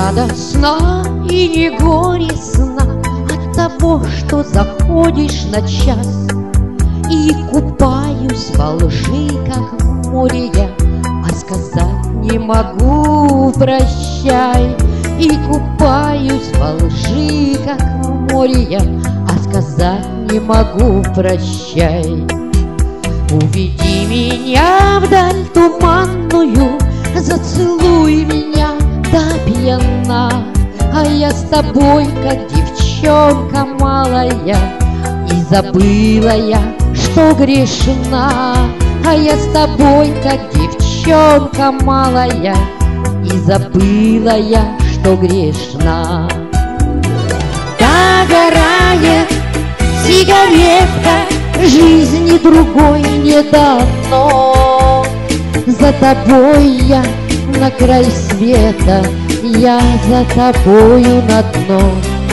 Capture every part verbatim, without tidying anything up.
радостно и не горестно от того, что заходишь на час. И купаюсь во лжи, как в море я, а сказать не могу прощай. И купаюсь во лжи, как в море я, а сказать не могу прощай. Уведи меня вдаль туманную, зацелуй меня до пьяна, а я с тобой, как девчонка малая, и забыла я, что грешна. А я с тобой, как девчонка малая, и забыла я, что грешна. Догорает сигаретка, жизни другой не дано. За тобой я на край света, я за тобою на дно.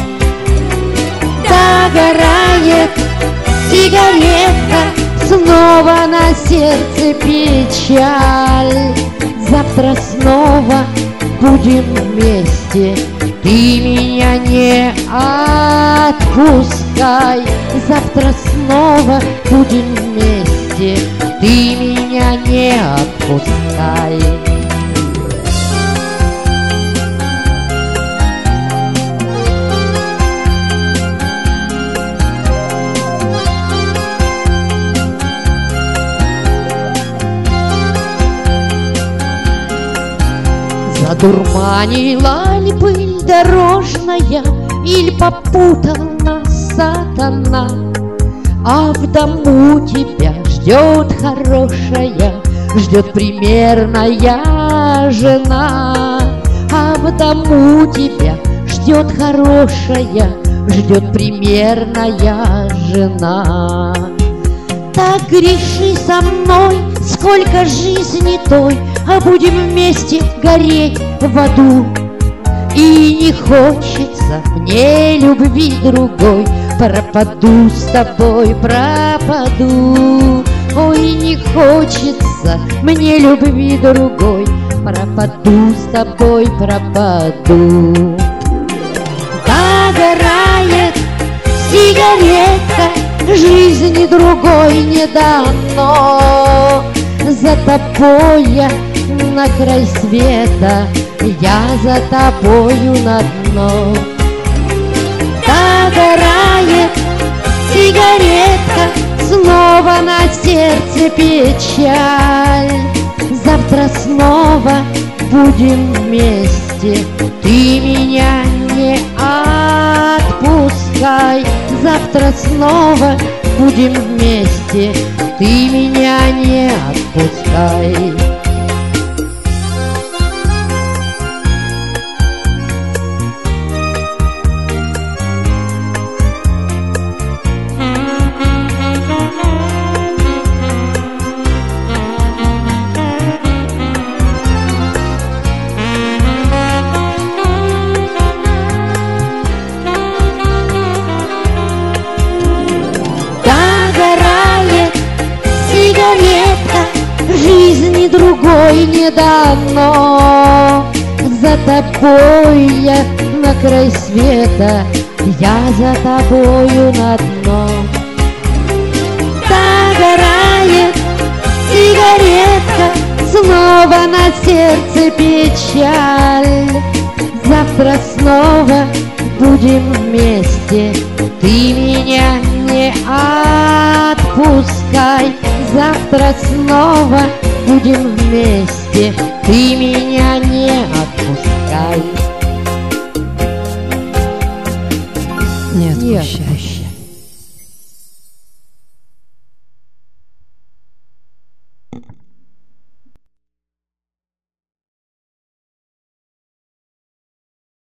Догорает сигаретка, снова на сердце печаль. Завтра снова будем вместе, ты меня не отпускай. Завтра снова будем вместе, ты меня не отпускай. Задурманила ли пыль дорожная, или попутал нас сатана? А в дому тебя ждет хорошая, ждет примерная жена. А в дому тебя ждет хорошая, ждет примерная жена. Так греши со мной, сколько жизни той, а будем вместе гореть в аду. И не хочется мне любви другой, пропаду с тобой, пропаду. Ой, не хочется мне любви другой, пропаду с тобой, пропаду. Догорает сигарета, жизни другой не дано. За тобой я на край света, я за тобою на дно. Догорает сигаретка, снова на сердце печаль. Завтра снова будем вместе, ты меня не отпускай. Завтра снова будем вместе, ты меня не отпускай. Жизни другой не дано. За тобой я на край света, я за тобою на дно. Догорает сигаретка, снова на сердце печаль. Завтра снова будем вместе, ты меня не отпускай. Завтра снова будем вместе, ты меня